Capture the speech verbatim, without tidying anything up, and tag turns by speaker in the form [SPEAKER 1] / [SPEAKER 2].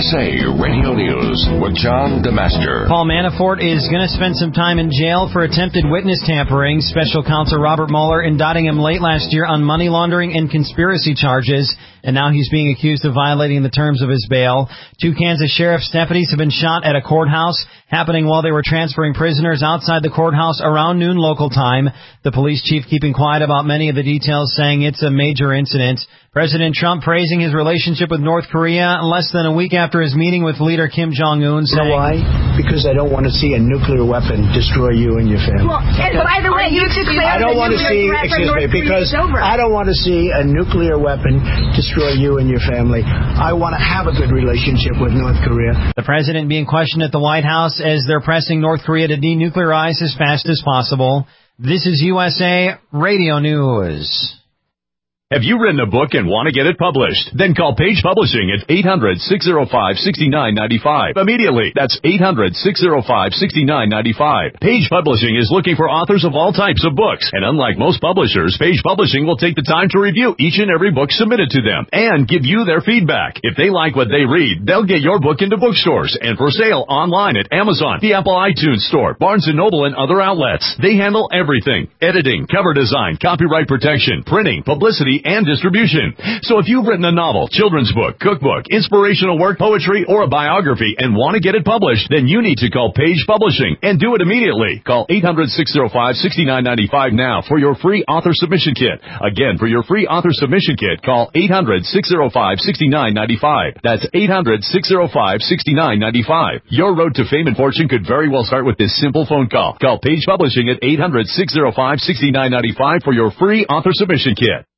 [SPEAKER 1] S A Radio News with John DeMaster.
[SPEAKER 2] Paul Manafort is going to spend some time in jail for attempted witness tampering. Special counsel Robert Mueller indicting him late last year on money laundering and conspiracy charges, and now he's being accused of violating the terms of his bail. Two Kansas sheriff's deputies have been shot at a courthouse, happening while they were transferring prisoners outside the courthouse around noon local time. The police chief keeping quiet about many of the details, saying it's a major incident. President Trump praising his relationship with North Korea less than a week after his meeting with leader Kim Jong-un, saying,
[SPEAKER 3] you know why? Because I don't want to see a nuclear weapon destroy you and your family.
[SPEAKER 4] Well, and by the way, you declared
[SPEAKER 3] I don't want to see, excuse me, because I don't want to see a nuclear weapon destroy you and your family. I want to have a good relationship with North Korea.
[SPEAKER 2] The president being questioned at the White House as they're pressing North Korea to denuclearize as fast as possible. This is U S A Radio News.
[SPEAKER 5] Have you written a book and want to get it published? Then call Page Publishing at eight hundred, six oh five, six nine nine five. Immediately. That's eight hundred, six oh five, six nine nine five. Page Publishing is looking for authors of all types of books. And unlike most publishers, Page Publishing will take the time to review each and every book submitted to them and give you their feedback. If they like what they read, they'll get your book into bookstores and for sale online at Amazon, the Apple iTunes Store, Barnes and Noble, and other outlets. They handle everything: editing, cover design, copyright protection, printing, publicity, and distribution. So if you've written a novel, children's book, cookbook, inspirational work, poetry, or a biography and want to get it published, then you need to call Page Publishing and do it immediately. Call eight hundred, six oh five, six nine nine five now for your free author submission kit. Again, for your free author submission kit, call eight hundred, six oh five, six nine nine five. That's eight hundred, six oh five, six nine nine five. Your road to fame and fortune could very well start with this simple phone call. Call Page Publishing at eight hundred, six oh five, six nine nine five for your free author submission kit.